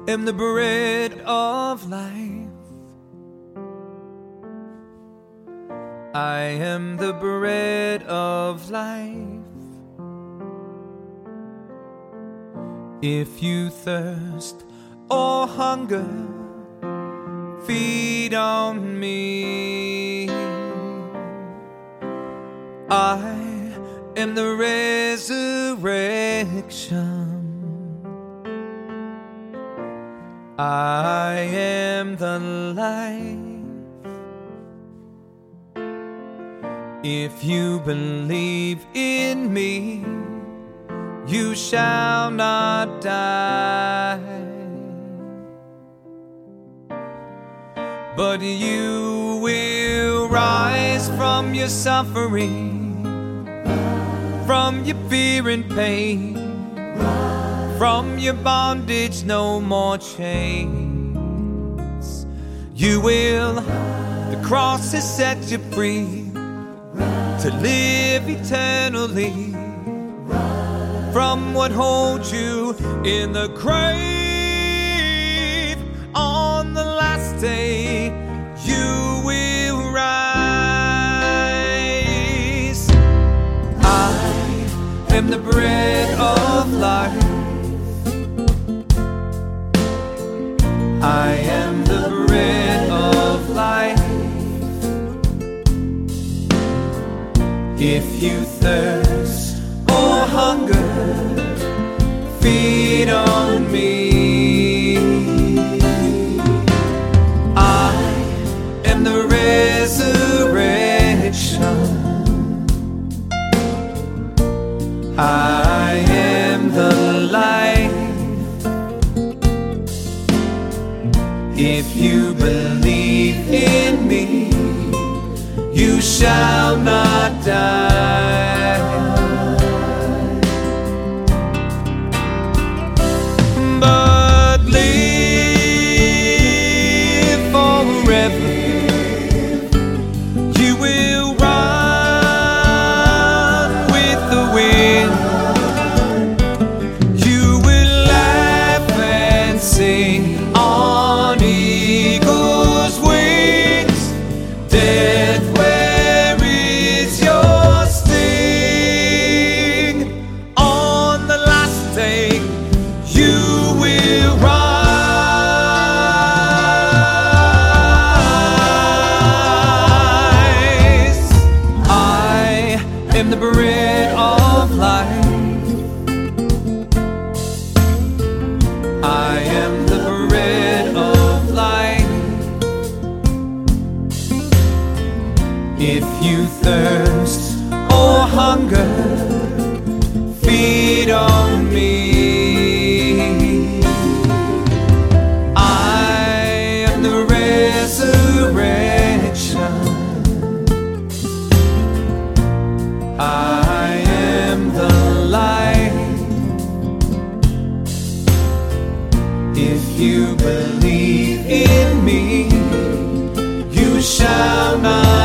am the bread of life. I am the bread of life. If you thirst or hunger, feed on me. I am the resurrection. I am the life. If you believe in me, you shall not die, but you will rise from your suffering, from your fear and pain, from your bondage, no more chains. You will, the cross has set you free to live eternally from what holds you in the grave. On the last day, you will rise. I am the bread of life. I am the bread of life. If you thirst or hunger, feed on me. I am the resurrection. I am the life. If you believe in me, you shall not die, but live forever. You will run with the wind. You will laugh and sing on eagle's wings. Death, where is your sting? On the last day, you will rise. I am the bread of life. I am the bread of life. If you thirst or hunger, feed on me. I am the resurrection. I am the life. If you believe in me, you shall not